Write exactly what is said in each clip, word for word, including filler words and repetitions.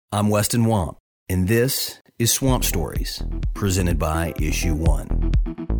I'm Weston Wamp, and this is Swamp Stories, presented by Issue One.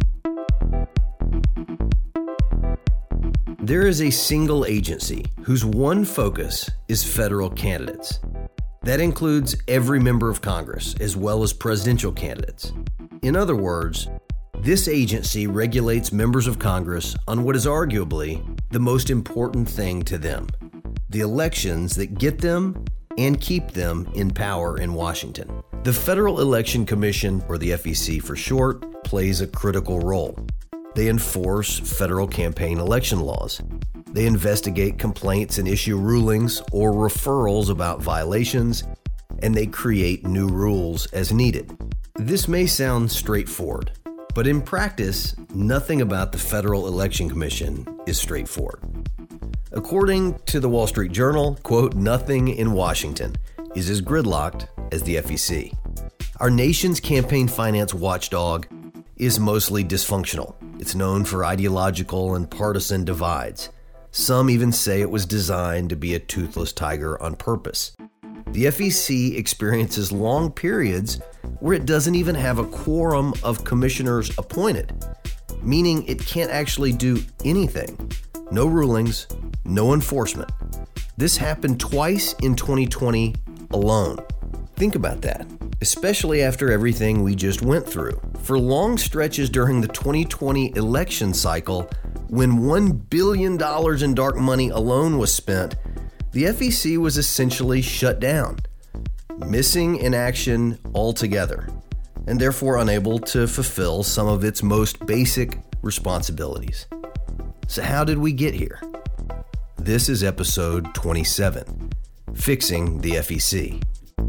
There is a single agency whose one focus is federal candidates. That includes every member of Congress, as well as presidential candidates. In other words, this agency regulates members of Congress on what is arguably the most important thing to them: the elections that get them and keep them in power in Washington. The Federal Election Commission, or the F E C for short, plays a critical role. They enforce federal campaign election laws. They investigate complaints and issue rulings or referrals about violations, and they create new rules as needed. This may sound straightforward, but in practice, nothing about the Federal Election Commission is straightforward. According to the Wall Street Journal, quote, nothing in Washington is as gridlocked as the F E C. Our nation's campaign finance watchdog is mostly dysfunctional. It's known for ideological and partisan divides. Some even say it was designed to be a toothless tiger on purpose. The F E C experiences long periods where it doesn't even have a quorum of commissioners appointed, meaning it can't actually do anything. No rulings, no enforcement. This happened twice in twenty twenty alone. Think about that, especially after everything we just went through. For long stretches during the twenty twenty election cycle, when one billion dollars in dark money alone was spent, the F E C was essentially shut down, missing in action altogether, and therefore unable to fulfill some of its most basic responsibilities. So how did we get here? This is episode twenty-seven, Fixing the F E C.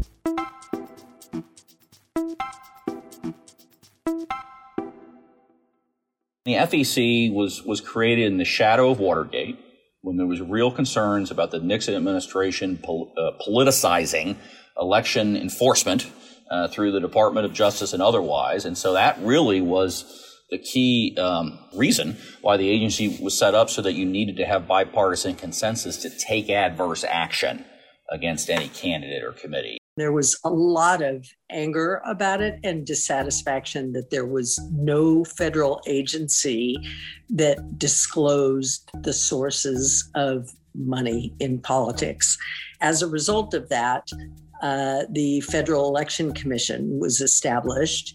The F E C was, was created in the shadow of Watergate, when there was real concerns about the Nixon administration pol- uh, politicizing election enforcement uh, through the Department of Justice and otherwise. And so that really was the key um, reason why the agency was set up, so that you needed to have bipartisan consensus to take adverse action against any candidate or committee. There was a lot of anger about it and dissatisfaction that there was no federal agency that disclosed the sources of money in politics. As a result of that, uh, the Federal Election Commission was established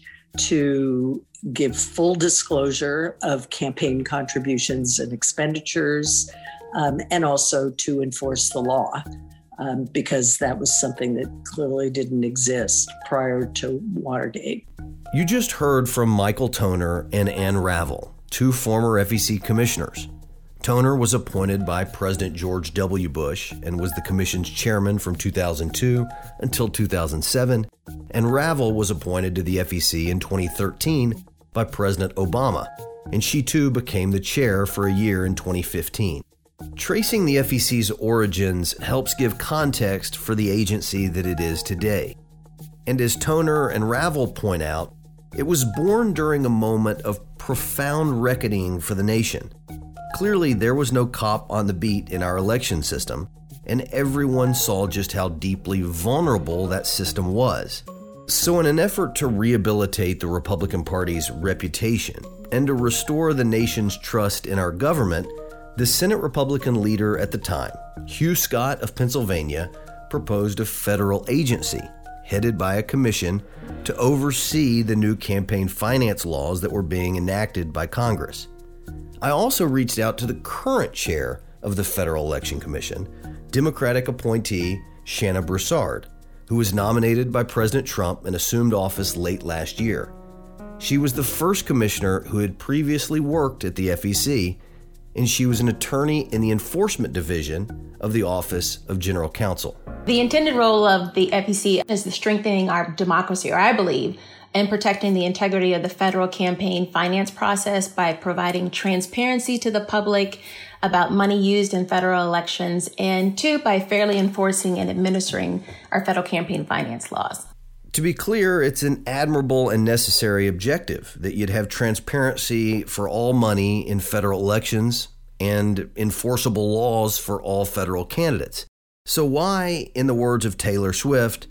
to give full disclosure of campaign contributions and expenditures, um, and also to enforce the law. Um, because that was something that clearly didn't exist prior to Watergate. You just heard from Michael Toner and Ann Ravel, two former F E C commissioners. Toner was appointed by President George W. Bush and was the commission's chairman from two thousand two until two thousand seven, and Ravel was appointed to the F E C in twenty thirteen by President Obama, and she too became the chair for a year in twenty fifteen. Tracing the F E C's origins helps give context for the agency that it is today. And as Toner and Ravel point out, it was born during a moment of profound reckoning for the nation. Clearly, there was no cop on the beat in our election system, and everyone saw just how deeply vulnerable that system was. So in an effort to rehabilitate the Republican Party's reputation and to restore the nation's trust in our government, the Senate Republican leader at the time, Hugh Scott of Pennsylvania, proposed a federal agency headed by a commission to oversee the new campaign finance laws that were being enacted by Congress. I also reached out to the current chair of the Federal Election Commission, Democratic appointee Shanna Broussard, who was nominated by President Trump and assumed office late last year. She was the first commissioner who had previously worked at the F E C, and she was an attorney in the Enforcement Division of the Office of General Counsel. The intended role of the F E C is the strengthening our democracy, or I believe, and protecting the integrity of the federal campaign finance process by providing transparency to the public about money used in federal elections, and two, by fairly enforcing and administering our federal campaign finance laws. To be clear, it's an admirable and necessary objective that you'd have transparency for all money in federal elections and enforceable laws for all federal candidates. So why, in the words of Taylor Swift,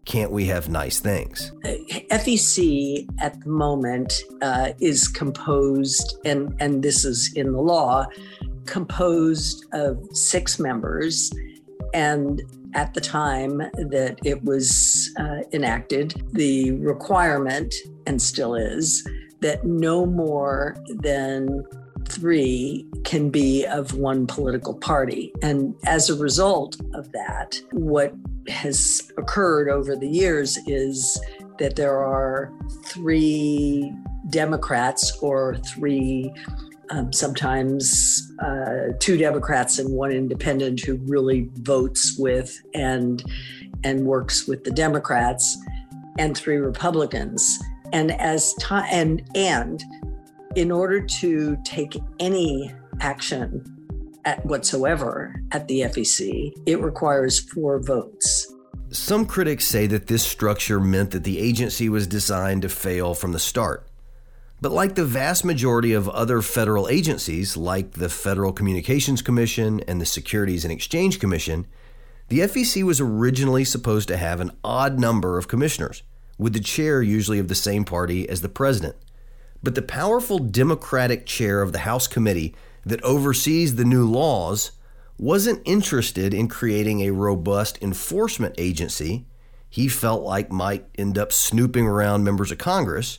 can't we have nice things? F E C at the moment uh, is composed, and, and this is in the law, composed of six members. And at the time that it was uh, enacted, the requirement, and still is, that no more than three can be of one political party. And as a result of that, what has occurred over the years is that there are three Democrats or three, um, sometimes uh, two Democrats and one independent who really votes with and, and works with the Democrats, and three Republicans. And as time and and in order to take any action at whatsoever at the F E C, it requires four votes. Some critics say that this structure meant that the agency was designed to fail from the start. But like the vast majority of other federal agencies, like the Federal Communications Commission and the Securities and Exchange Commission, the F E C was originally supposed to have an odd number of commissioners, with the chair usually of the same party as the president. But the powerful Democratic chair of the House committee that oversees the new laws wasn't interested in creating a robust enforcement agency he felt like might end up snooping around members of Congress.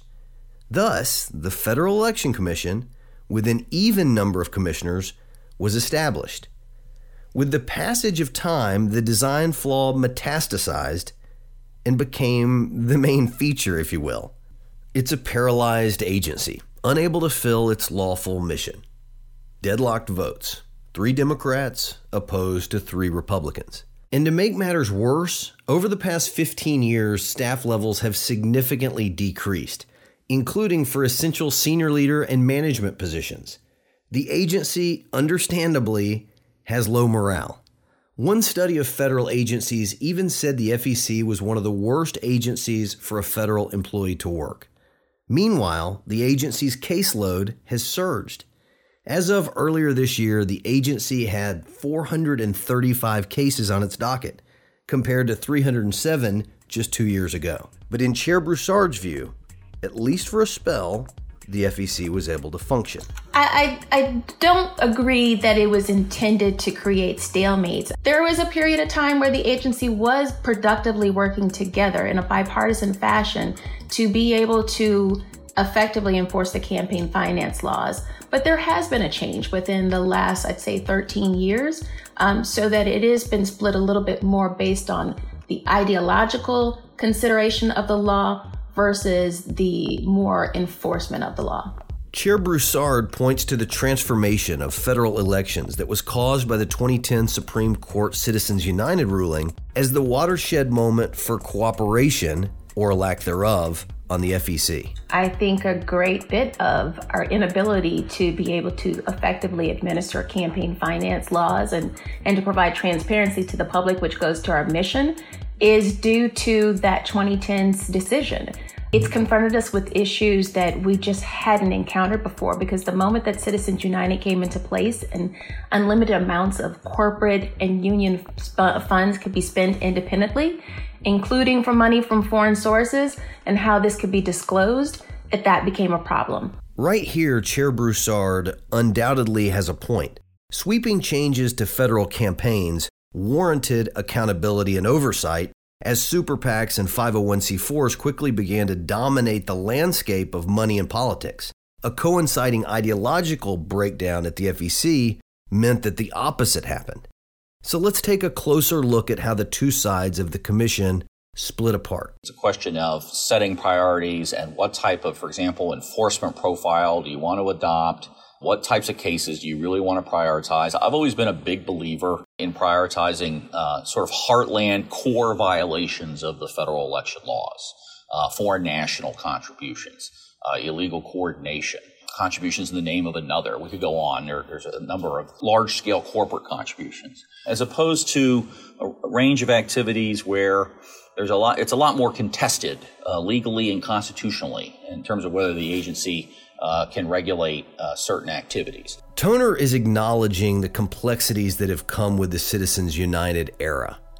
Thus, the Federal Election Commission, with an even number of commissioners, was established. With the passage of time, the design flaw metastasized and became the main feature, if you will. It's a paralyzed agency, unable to fill its lawful mission. Deadlocked votes. Three Democrats opposed to three Republicans. And to make matters worse, over the past fifteen years, staff levels have significantly decreased, including for essential senior leader and management positions. The agency, understandably, has low morale. One study of federal agencies even said the F E C was one of the worst agencies for a federal employee to work. Meanwhile, the agency's caseload has surged. As of earlier this year, the agency had four hundred thirty-five cases on its docket, compared to three hundred seven just two years ago. But in Chair Broussard's view, at least for a spell, the F E C was able to function. I, I, I don't agree that it was intended to create stalemates. There was a period of time where the agency was productively working together in a bipartisan fashion to be able to effectively enforce the campaign finance laws. But there has been a change within the last, I'd say, thirteen years, um, so that it has been split a little bit more based on the ideological consideration of the law versus the more enforcement of the law. Chair Broussard points to the transformation of federal elections that was caused by the twenty ten Supreme Court Citizens United ruling as the watershed moment for cooperation, or lack thereof, on the F E C. I think a great bit of our inability to be able to effectively administer campaign finance laws and, and to provide transparency to the public, which goes to our mission, is due to that twenty ten's decision. It's confronted us with issues that we just hadn't encountered before, because the moment that Citizens United came into place and unlimited amounts of corporate and union sp- funds could be spent independently, including from money from foreign sources, and how this could be disclosed, that that became a problem. Right here, Chair Broussard undoubtedly has a point. Sweeping changes to federal campaigns warranted accountability and oversight as super PACs and five oh one c fours quickly began to dominate the landscape of money and politics. A coinciding ideological breakdown at the F E C meant that the opposite happened. So let's take a closer look at how the two sides of the commission split apart. It's a question of setting priorities and what type of, for example, enforcement profile do you want to adopt? What types of cases do you really want to prioritize? I've always been a big believer in prioritizing uh, sort of heartland core violations of the federal election laws, uh, foreign national contributions, uh, illegal coordination, contributions in the name of another. We could go on. There, there's a number of large-scale corporate contributions, as opposed to a, a range of activities where there's a lot. It's a lot more contested uh, legally and constitutionally in terms of whether the agency Uh, can regulate uh, certain activities. Toner is acknowledging the complexities that have come with the Citizens United era.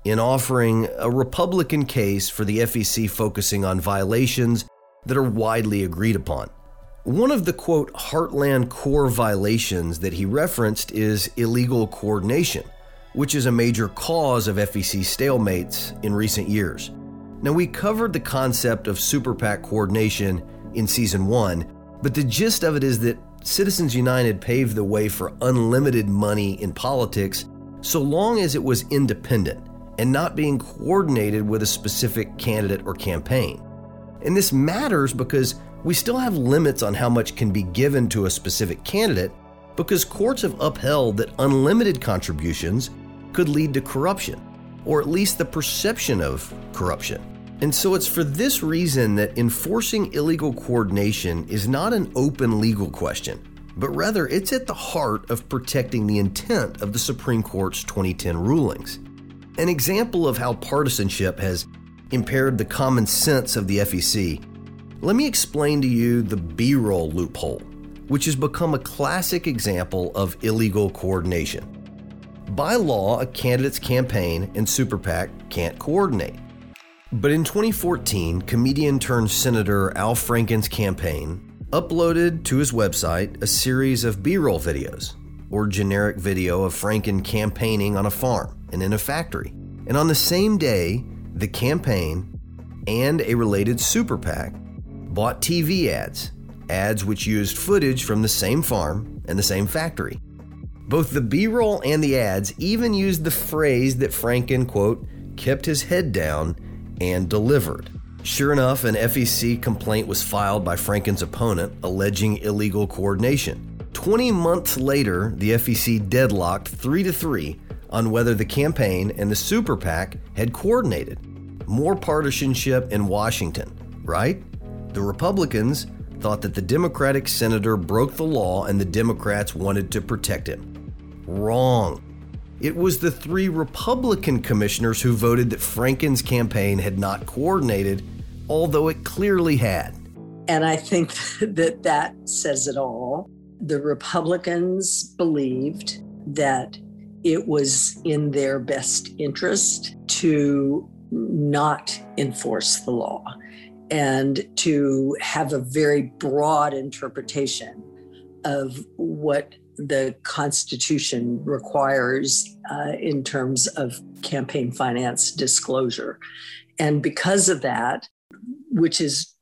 in offering a Republican case for the F E C focusing on violations that are widely agreed upon. One of the, quote, heartland core violations that he referenced is illegal coordination, which is a major cause of F E C stalemates in recent years. Now, we covered the concept of super PAC coordination in season one, but the gist of it is that Citizens United paved the way for unlimited money in politics so long as it was independent and not being coordinated with a specific candidate or campaign. And this matters because we still have limits on how much can be given to a specific candidate because courts have upheld that unlimited contributions could lead to corruption, or at least the perception of corruption. And so it's for this reason that enforcing illegal coordination is not an open legal question, but rather it's at the heart of protecting the intent of the Supreme Court's twenty ten rulings. An example of how partisanship has impaired the common sense of the F E C, let me explain to you the B-roll loophole, which has become a classic example of illegal coordination. By law, a candidate's campaign and super PAC can't coordinate. But in twenty fourteen, comedian turned Senator Al Franken's campaign uploaded to his website a series of B-roll videos, or generic video of Franken campaigning on a farm and in a factory. And on the same day, the campaign and a related super PAC bought T V ads, ads which used footage from the same farm and the same factory. Both the B-roll and the ads even used the phrase that Franken, quote, kept his head down and delivered. Sure enough, an F E C complaint was filed by Franken's opponent alleging illegal coordination. twenty months later, the F E C deadlocked three to three on whether the campaign and the super PAC had coordinated. More partisanship in Washington, right? The Republicans thought that the Democratic senator broke the law and the Democrats wanted to protect him. Wrong. It was the three Republican commissioners who voted that Franken's campaign had not coordinated, although it clearly had. And I think that that says it all. The Republicans believed that it was in their best interest to not enforce the law and to have a very broad interpretation of what the Constitution requires uh, in terms of campaign finance disclosure. And because of that, which is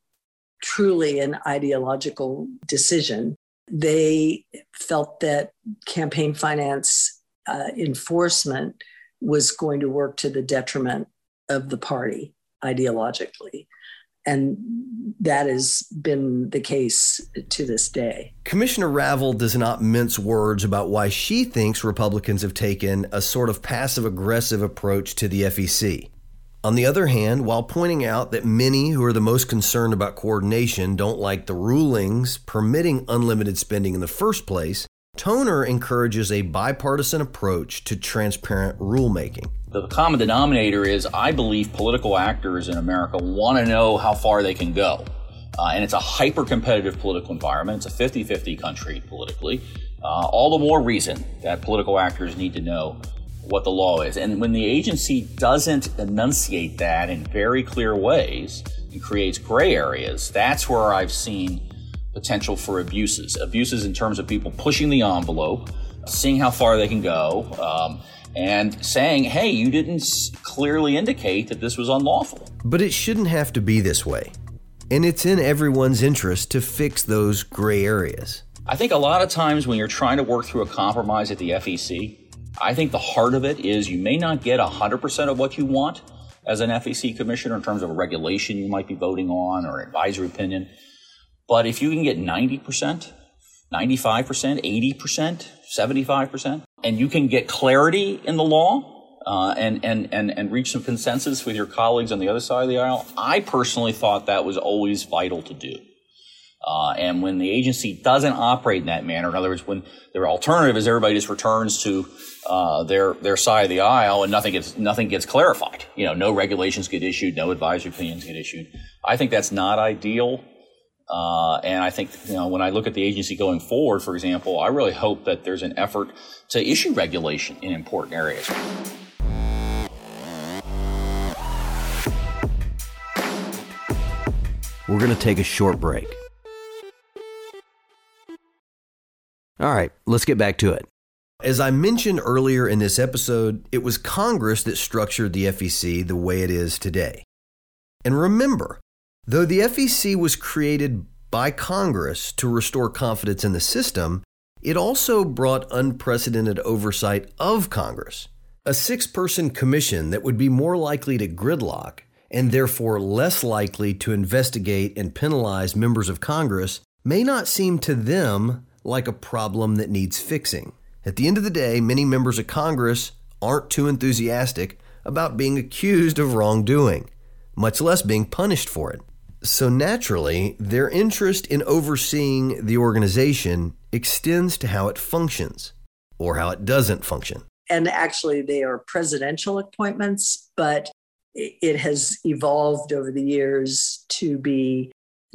truly an ideological decision, they felt that campaign finance uh, enforcement was going to work to the detriment of the party ideologically. And that has been the case to this day. Commissioner Ravel does not mince words about why she thinks Republicans have taken a sort of passive-aggressive approach to the F E C. On the other hand, while pointing out that many who are the most concerned about coordination don't like the rulings permitting unlimited spending in the first place, Toner encourages a bipartisan approach to transparent rulemaking. The common denominator is I believe political actors in America want to know how far they can go. Uh, and it's a hyper-competitive political environment. It's a fifty-fifty country politically. Uh, all the more reason that political actors need to know what the law is. And when the agency doesn't enunciate that in very clear ways and creates gray areas, that's where I've seen potential for abuses. Abuses in terms of people pushing the envelope, seeing how far they can go, um, and saying, hey, you didn't clearly indicate that this was unlawful. But it shouldn't have to be this way. And it's in everyone's interest to fix those gray areas. I think a lot of times when you're trying to work through a compromise at the F E C, I think the heart of it is you may not get one hundred percent of what you want as an F E C commissioner in terms of a regulation you might be voting on or advisory opinion. But if you can get ninety percent, ninety-five percent, eighty percent, seventy-five percent, and you can get clarity in the law uh, and, and, and, and reach some consensus with your colleagues on the other side of the aisle, I personally thought that was always vital to do. Uh, and when the agency doesn't operate in that manner, in other words, when their alternative is everybody just returns to uh, their their side of the aisle and nothing gets nothing gets clarified, you know, no regulations get issued, no advisory opinions get issued. I think that's not ideal. Uh, and I think, you know, when I look at the agency going forward, for example, I really hope that there's an effort to issue regulation in important areas. we're going to take a short break. All right, let's get back to it. As I mentioned earlier in this episode, it was Congress that structured the F E C the way it is today. And remember, though the F E C was created by Congress to restore confidence in the system, it also brought unprecedented oversight of Congress. A six-person commission that would be more likely to gridlock and therefore less likely to investigate and penalize members of Congress may not seem to them like a problem that needs fixing. At the end of the day, many members of Congress aren't too enthusiastic about being accused of wrongdoing, much less being punished for it. So naturally, their interest in overseeing the organization extends to how it functions or how it doesn't function. And actually, they are presidential appointments, but it has evolved over the years to be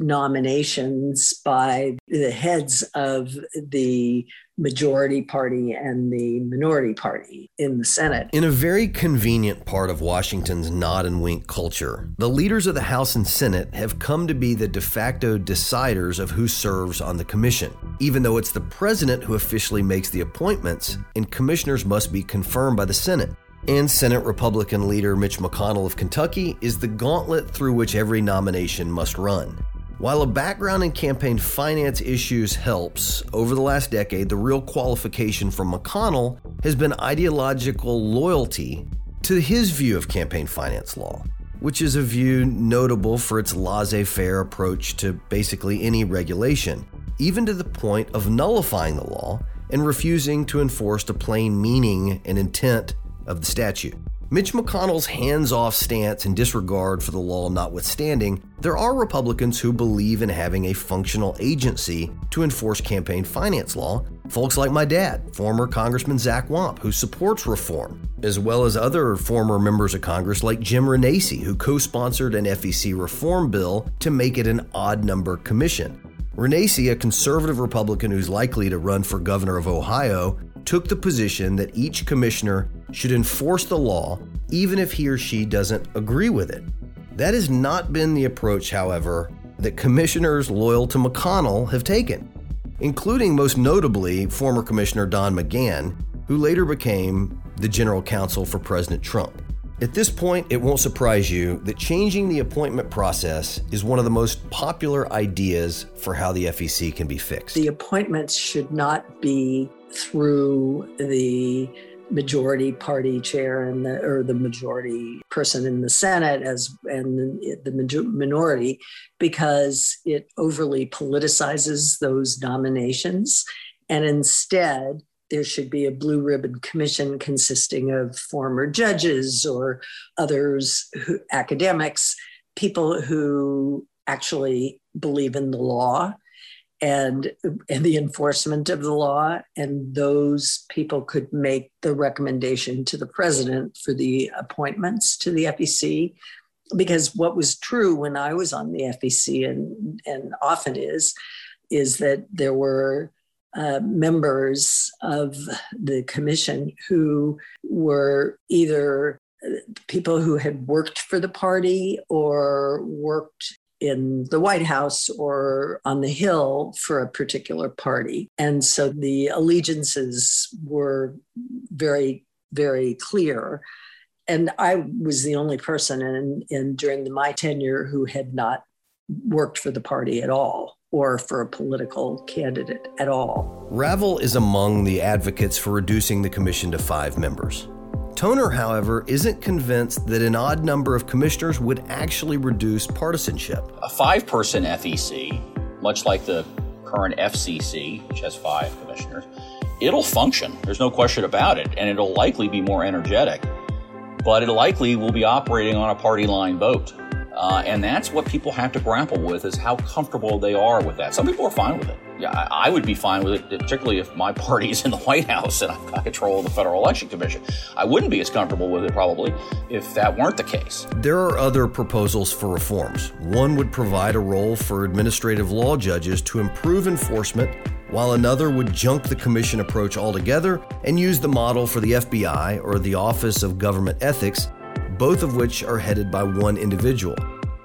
nominations by the heads of the majority party and the minority party in the Senate. In a very convenient part of Washington's nod and wink culture, the leaders of the House and Senate have come to be the de facto deciders of who serves on the commission, even though it's the president who officially makes the appointments and commissioners must be confirmed by the Senate. And Senate Republican leader Mitch McConnell of Kentucky is the gauntlet through which every nomination must run. While a background in campaign finance issues helps, over the last decade, the real qualification for McConnell has been ideological loyalty to his view of campaign finance law, which is a view notable for its laissez-faire approach to basically any regulation, even to the point of nullifying the law and refusing to enforce the plain meaning and intent of the statute. Mitch McConnell's hands-off stance and disregard for the law notwithstanding, there are Republicans who believe in having a functional agency to enforce campaign finance law, folks like my dad, former Congressman Zach Wamp, who supports reform, as well as other former members of Congress like Jim Renacci, who co-sponsored an F E C reform bill to make it an odd-number commission. Renacci, a conservative Republican who's likely to run for governor of Ohio, took the position that each commissioner should enforce the law even if he or she doesn't agree with it. That has not been the approach, however, that commissioners loyal to McConnell have taken, including most notably former Commissioner Don McGahn, who later became the general counsel for President Trump. At this point, it won't surprise you that changing the appointment process is one of the most popular ideas for how the F E C can be fixed. The appointments should not be through the majority party chair and the, or the majority person in the Senate as and the, the major, minority, because it overly politicizes those nominations. And instead, there should be a blue ribbon commission consisting of former judges or others, who, academics, people who actually believe in the law and, and the enforcement of the law. And those people could make the recommendation to the president for the appointments to the F E C. Because what was true when I was on the F E C, and, and often is, is that there were Uh, members of the commission who were either people who had worked for the party or worked in the White House or on the Hill for a particular party. And so the allegiances were very, very clear. And I was the only person in, in during the, my tenure who had not worked for the party at all, or for a political candidate at all. Ravel is among the advocates for reducing the commission to five members. Toner, however, isn't convinced that an odd number of commissioners would actually reduce partisanship. A five-person F E C, much like the current F C C, which has five commissioners, it'll function. There's no question about it, and it'll likely be more energetic, but it likely will be operating on a party line vote. Uh, and that's what people have to grapple with, is how comfortable they are with that. Some people are fine with it. Yeah, I, I would be fine with it, particularly if my party's in the White House and I've got control of the Federal Election Commission. I wouldn't be as comfortable with it, probably, if that weren't the case. There are other proposals for reforms. One would provide a role for administrative law judges to improve enforcement, while another would junk the commission approach altogether and use the model for the F B I or the Office of Government Ethics, both of which are headed by one individual.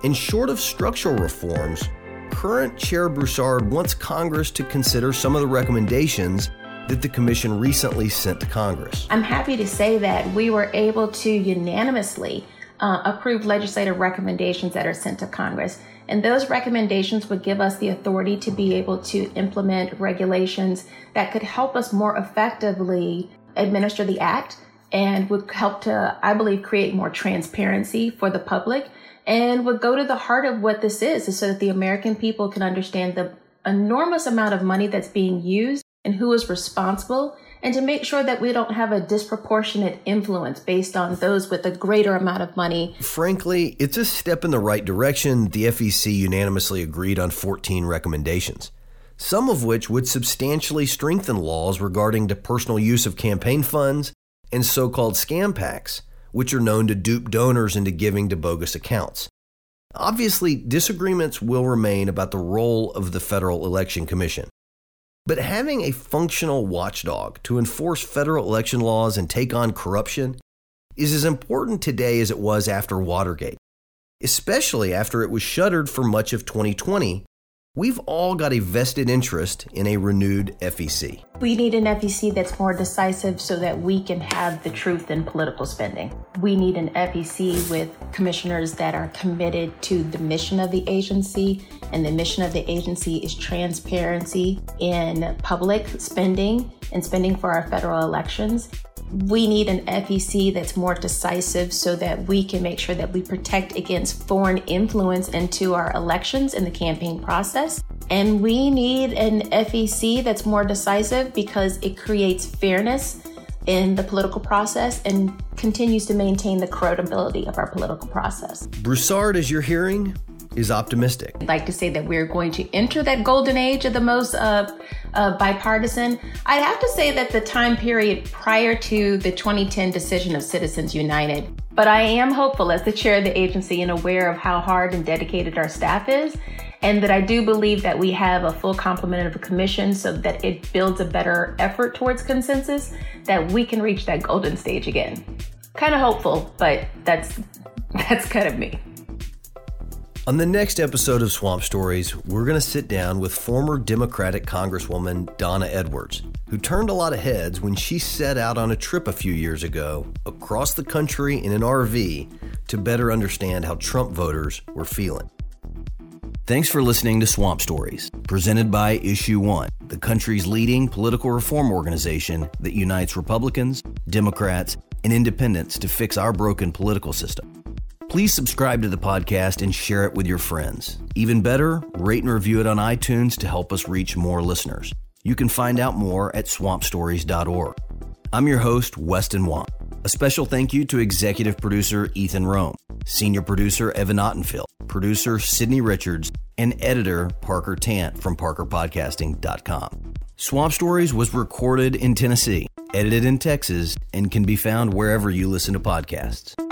And short of structural reforms, current Chair Broussard wants Congress to consider some of the recommendations that the commission recently sent to Congress. I'm happy to say that we were able to unanimously uh, approve legislative recommendations that are sent to Congress. And those recommendations would give us the authority to be able to implement regulations that could help us more effectively administer the act and would help to, I believe, create more transparency for the public and would go to the heart of what this is, so that the American people can understand the enormous amount of money that's being used and who is responsible, and to make sure that we don't have a disproportionate influence based on those with a greater amount of money. Frankly, it's a step in the right direction. The F E C unanimously agreed on fourteen recommendations, some of which would substantially strengthen laws regarding the personal use of campaign funds and so-called scam PACs, which are known to dupe donors into giving to bogus accounts. Obviously, disagreements will remain about the role of the Federal Election Commission. But having a functional watchdog to enforce federal election laws and take on corruption is as important today as it was after Watergate, especially after it was shuttered for much of twenty twenty. We've all got a vested interest in a renewed F E C. We need an F E C that's more decisive so that we can have the truth in political spending. We need an F E C with commissioners that are committed to the mission of the agency, and the mission of the agency is transparency in public spending and spending for our federal elections. We need an F E C that's more decisive so that we can make sure that we protect against foreign influence into our elections and the campaign process. And we need an F E C that's more decisive because it creates fairness in the political process and continues to maintain the credibility of our political process. Broussard, as you're hearing, is optimistic. I'd like to say that we're going to enter that golden age of the most uh, uh, bipartisan. I'd have to say that the time period prior to the twenty ten decision of Citizens United. But I am hopeful as the chair of the agency and aware of how hard and dedicated our staff is, and that I do believe that we have a full complement of the commission so that it builds a better effort towards consensus, that we can reach that golden stage again. Kind of hopeful, but that's that's kind of me. On the next episode of Swamp Stories, we're going to sit down with former Democratic Congresswoman Donna Edwards, who turned a lot of heads when she set out on a trip a few years ago across the country in an R V to better understand how Trump voters were feeling. Thanks for listening to Swamp Stories, presented by Issue One, the country's leading political reform organization that unites Republicans, Democrats, and independents to fix our broken political system. Please subscribe to the podcast and share it with your friends. Even better, rate and review it on iTunes to help us reach more listeners. You can find out more at swamp stories dot org. I'm your host, Weston Wong. A special thank you to executive producer Ethan Rome, senior producer Evan Ottenfield, producer Sydney Richards, and editor Parker Tant from parker podcasting dot com. Swamp Stories was recorded in Tennessee, edited in Texas, and can be found wherever you listen to podcasts.